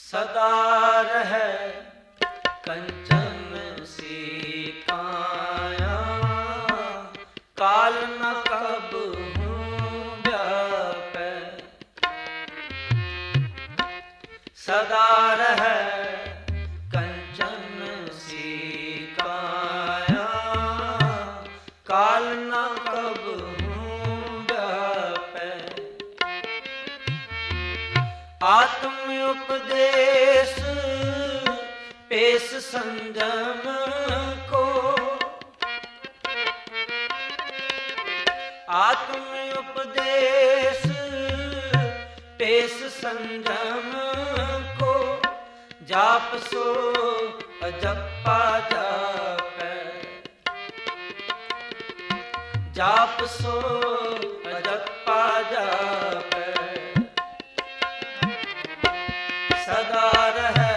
सदा रहे कंचन सी काया, काल न कब हूँ व्यापै। सदा रहे कंचन सी काया, काल न कब हूँ व्यापै। आत्म उपदेश पेश संयम को, आत्म उपदेश पेश संयम को, जाप सो अजप्पा जापै। जाप सो अजप्पा जापै। सदा रहे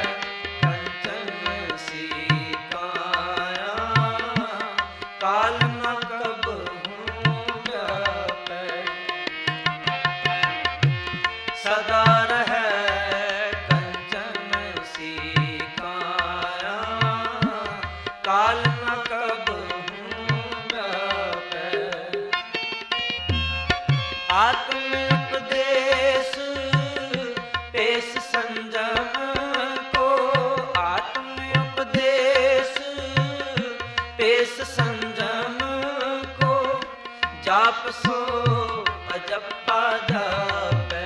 कंचन सी काया, काल न कब हूँ व्यापै। सदा रहे कंचन सी काया, काल न कब हूँ व्यापै। आत्म उपदेश पेश संयम को, आत्म उपदेश पेश संयम को, जाप सो अजप्पा जापै।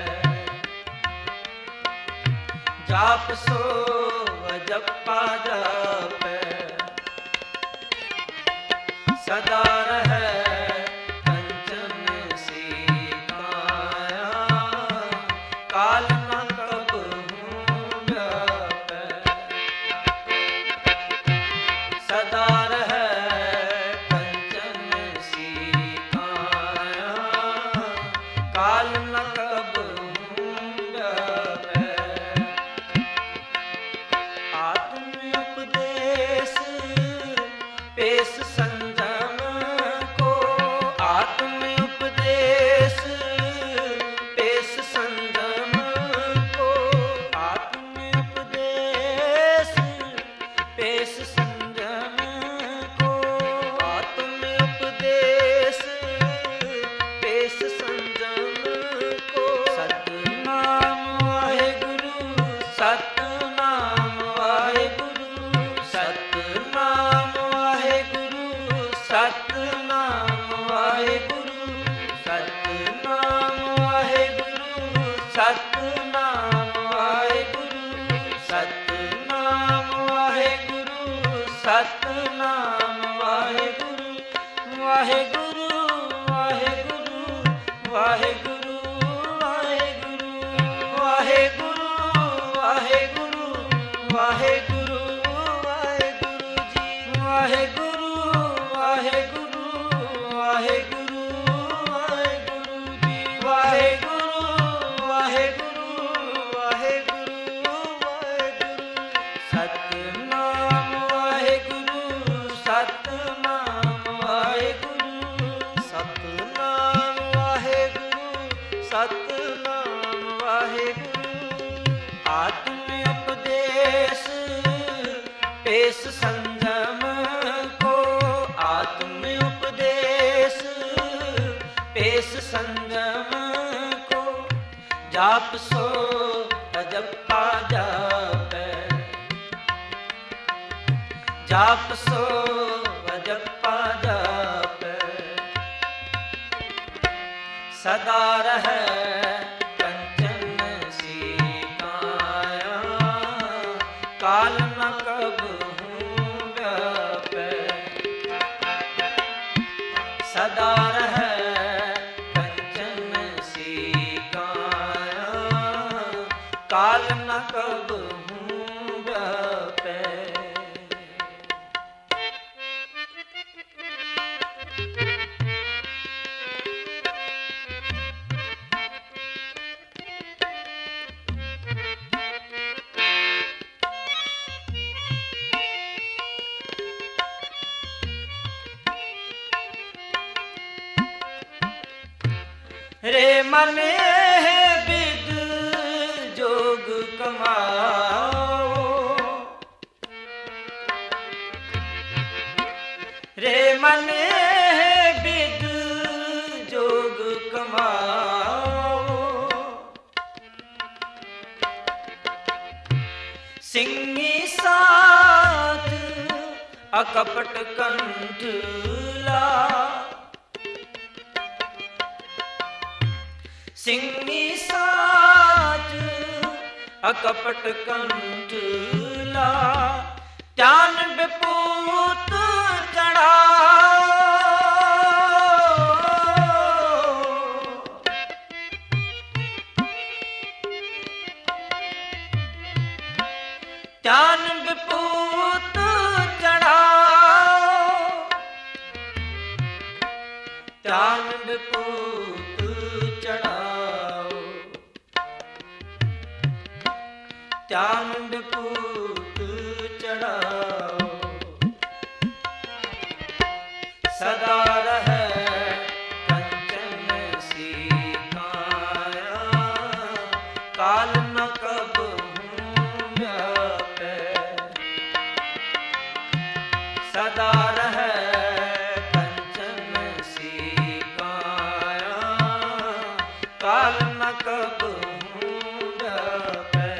जाप सो अजप्पा जापै। सदा रहे कंचन सी काया, काल न कब हूँ व्यापै। सदा रहे कंचन सी काया, काल न कब हूँ व्यापै। आत्म उपदेश पेश संयम को, आत्म उपदेश पेश संयम को, आत्म उपदेश पेश संयम को, आत्म उपदेश पेश संयम को। सतनाम वाहेगुरु, सतनाम वाहेगुरु, सतनाम वाहेगुरु, सतनाम वाहेगुरु, सतनाम वाहेगुरु, सतनाम वाहेगुरु, सतनाम वाहेगुरु, सतनाम वाहेगुरु। वाहेगुरु वाहेगुरु वाहेगुरु वाहेगुरु, वाहेगुरु वाहेगुरु वाहेगुरु वाहेगुरु जी। वाहेगुरु वाहेगुरु वाहेगुरु वाहेगुरु जी। वाहेगुरु वाहेगुरु वाहेगुरु वाहेगुरु। सतनाम वाहेगुरु, सतनाम वाहेगुरु, सतनाम वाहेगुरु, सतनाम वाहेगुरु। आत्म उपदेश पेश संयम को, आत्म उपदेश पेश संयम को, जाप सो अजप्पा जापै। जाप सो अजप्पा जापै। सदा रहे कंचन सी काया, काल न कब हूँ व्यापै। सदा रहे कंचन सी काया, काल न कब हूँ व्यापै। रे मने विद जोग कमाओ रे मन विद जोग कमाओ सिंही साथ अकपट कंठ ला सिंही साथ अकपट कंठ ला त्यान विपूत चढ़ाओ त्यान विपूत चढ़ाओ त्यान विपूत चढ़ाओ त्यान विपूत चढ़ाओ सदा रहे कंचन सी काया काल न कब व्यापे सदा रहे कंचन सी काया काल न कब व्यापे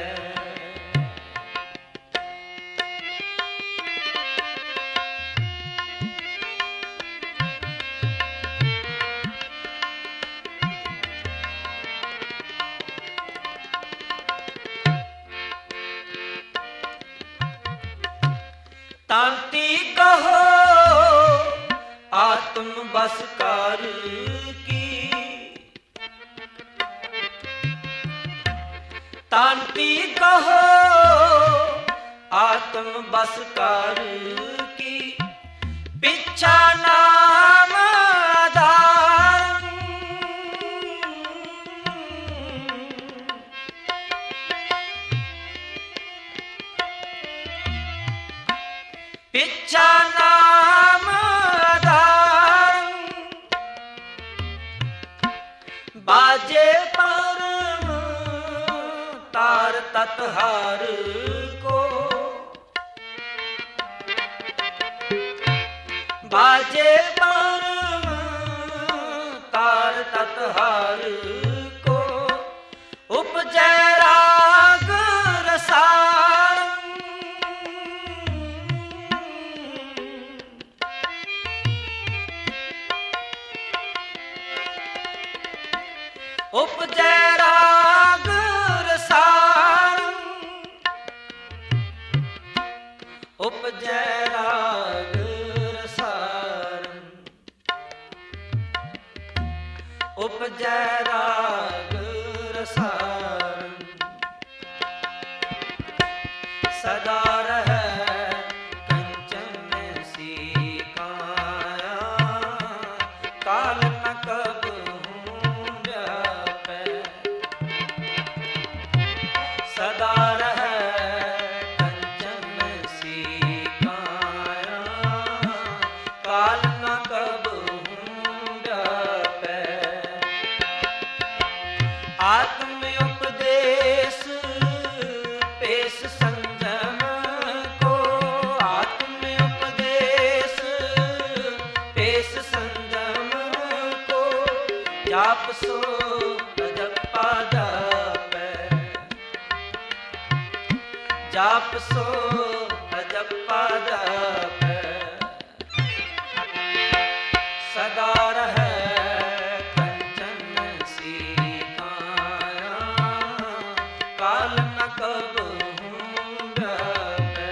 तांती कहो आत्म बसकार की तांती कहो आत्म बसकार की पिछा नाम आधार पिछा नाम आधार बाजे परम तार तत्हार को बाजे परम तार तत्हार को उपजै राग रसार उपजै राग रसार उपजै राग रसार उपजै राग रसार सदा रहे कंचन सी काया काल न कब सदा रहे कंचन सी काया काल न कब व्यापे आत्म उपदेश पेश संयम को आत्म उपदेश पेश संयम को जाप सो जपा जापे जाप सो जपा जापे सदा रहे कंचन सी काया काल न कब व्यापे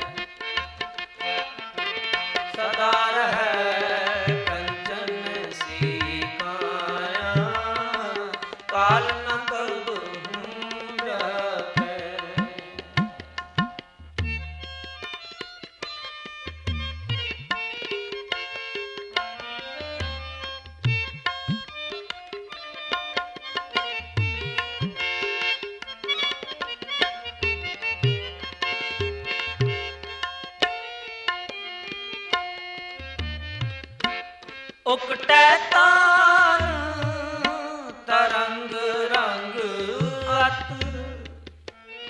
सदा रहे कंचन सी काया काल न कब व्यापे उकटे तार तरंग रंग अत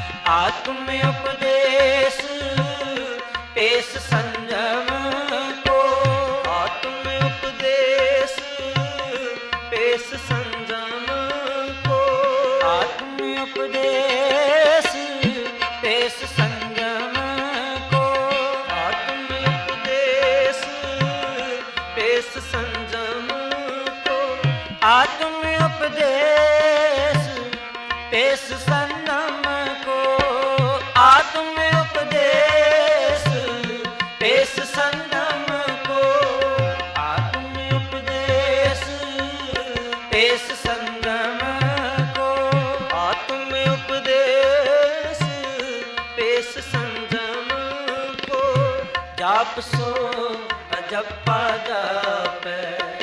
आत्म उपदेश पेश संयम को, आत्म उपदेश पेश संयम को, आत्म उपदेश पेश संयम को, आत्म उपदेश पेश संयम को, आत्म उपदेश पेश संयम को, आत्म उपदेश पेश संयम को, आत्म उपदेश पेश संयम को, आत्म उपदेश पेश संयम को, जाप सो अजपा जापै,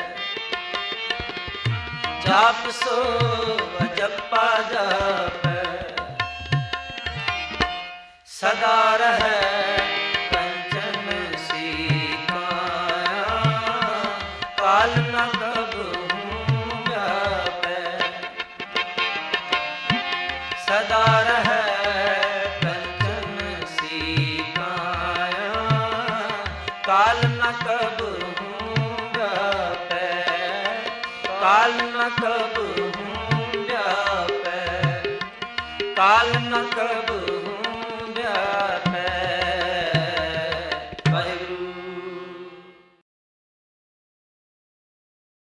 जाप सो अजपा जापै, सदा रहै कंचन सी काया, काल न कबहू व्यापै, सदा रहै कंचन सी काया, काल न कबहू व्यापै, काल न कबहू व्यापै, काल न कबहू